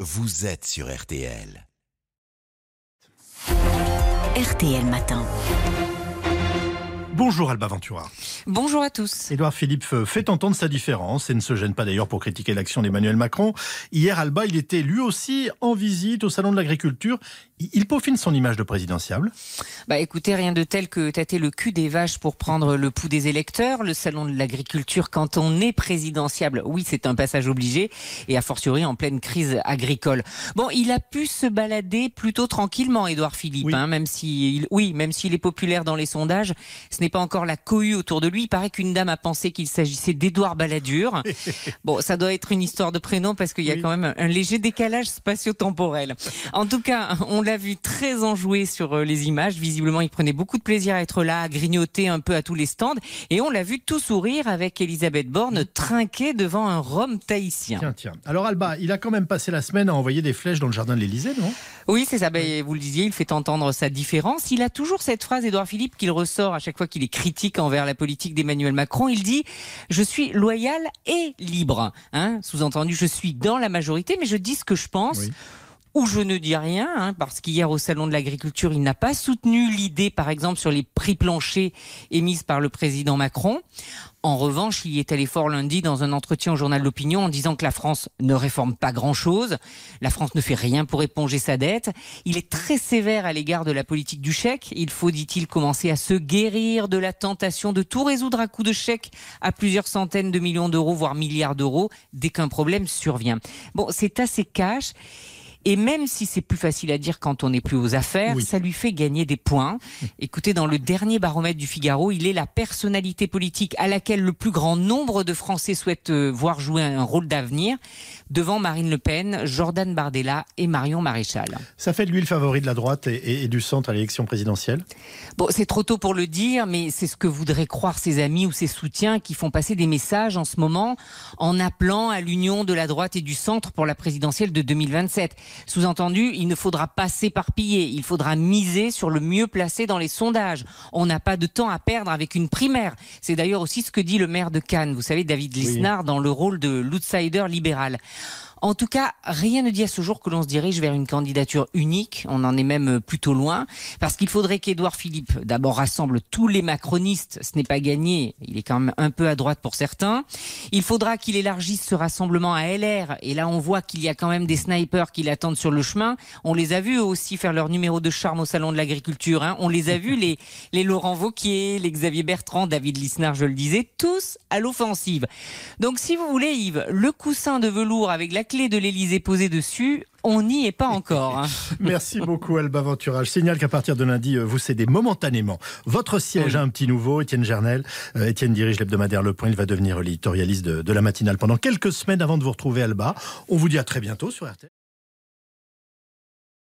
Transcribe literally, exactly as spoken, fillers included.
vous êtes sur R T L. R T L Matin. Bonjour Alba Ventura. Bonjour à tous. Édouard Philippe fait entendre sa différence et ne se gêne pas d'ailleurs pour critiquer l'action d'Emmanuel Macron. Hier, Alba, il était lui aussi en visite au Salon de l'Agriculture. Il peaufine son image de présidentiable. Bah écoutez, rien de tel que tâter le cul des vaches pour prendre le pouls des électeurs. Le Salon de l'Agriculture, quand on est présidentiable, oui, c'est un passage obligé, et a fortiori en pleine crise agricole. Bon, il a pu se balader plutôt tranquillement, Édouard Philippe, oui. Hein, même si, oui, même s'il est populaire dans les sondages, ce n'est pas encore la cohue autour de lui. Il paraît qu'une dame a pensé qu'il s'agissait d'Édouard Balladur. Bon, ça doit être une histoire de prénom parce qu'il y a oui. quand même un léger décalage spatio-temporel. En tout cas, on l'a vu très enjoué sur les images. Visiblement, il prenait beaucoup de plaisir à être là, à grignoter un peu à tous les stands. Et on l'a vu tout sourire avec Elisabeth Borne trinquer devant un rhum tahitien. Tiens, tiens. Alors Alba, il a quand même passé la semaine à envoyer des flèches dans le jardin de l'Élysée, non ? Oui, c'est ça. Ben, vous le disiez, il fait entendre sa différence. Il a toujours cette phrase, Édouard Philippe, qu'il ressort à chaque fois qu'il est critique envers la politique d'Emmanuel Macron. Il dit « Je suis loyal et libre hein ». Sous-entendu, je suis dans la majorité, mais je dis ce que je pense. Oui. Ou je ne dis rien, hein, parce qu'hier au Salon de l'Agriculture, il n'a pas soutenu l'idée, par exemple, sur les prix planchers émises par le président Macron. En revanche, il y est allé fort lundi dans un entretien au journal L'Opinion en disant que la France ne réforme pas grand-chose. La France ne fait rien pour éponger sa dette. Il est très sévère à l'égard de la politique du chèque. Il faut, dit-il, commencer à se guérir de la tentation de tout résoudre à coup de chèque à plusieurs centaines de millions d'euros, voire milliards d'euros, dès qu'un problème survient. Bon, c'est assez cash. Et même si c'est plus facile à dire quand on n'est plus aux affaires, oui. ça lui fait gagner des points. Écoutez, dans le dernier baromètre du Figaro, il est la personnalité politique à laquelle le plus grand nombre de Français souhaitent voir jouer un rôle d'avenir, devant Marine Le Pen, Jordan Bardella et Marion Maréchal. Ça fait de lui le favori de la droite et, et, et du centre à l'élection présidentielle ? Bon, c'est trop tôt pour le dire, mais c'est ce que voudraient croire ses amis ou ses soutiens qui font passer des messages en ce moment en appelant à l'union de la droite et du centre pour la présidentielle de deux mille vingt-sept. Sous-entendu, il ne faudra pas s'éparpiller, il faudra miser sur le mieux placé dans les sondages. On n'a pas de temps à perdre avec une primaire. C'est d'ailleurs aussi ce que dit le maire de Cannes, vous savez, David Lisnard, oui. dans le rôle de l'outsider libéral. En tout cas, rien ne dit à ce jour que l'on se dirige vers une candidature unique. On en est même plutôt loin. Parce qu'il faudrait qu'Édouard Philippe, d'abord, rassemble tous les macronistes. Ce n'est pas gagné. Il est quand même un peu à droite pour certains. Il faudra qu'il élargisse ce rassemblement à L R. Et là, on voit qu'il y a quand même des snipers qui l'attendent sur le chemin. On les a vus eux aussi faire leur numéro de charme au Salon de l'Agriculture. Hein. On les a vus, les, les Laurent Wauquiez, les Xavier Bertrand, David Lisnard, je le disais, tous à l'offensive. Donc, si vous voulez, Yves, le coussin de velours avec la clé de l'Élysée posée dessus, on n'y est pas encore. Hein. Merci beaucoup Alba Ventura. Je signale qu'à partir de lundi, vous cédez momentanément votre siège oui. à un petit nouveau, Étienne Gernel. Euh, Étienne dirige l'hebdomadaire Le Point. Il va devenir l'éditorialiste de, de la matinale pendant quelques semaines avant de vous retrouver Alba. On vous dit à très bientôt sur R T L.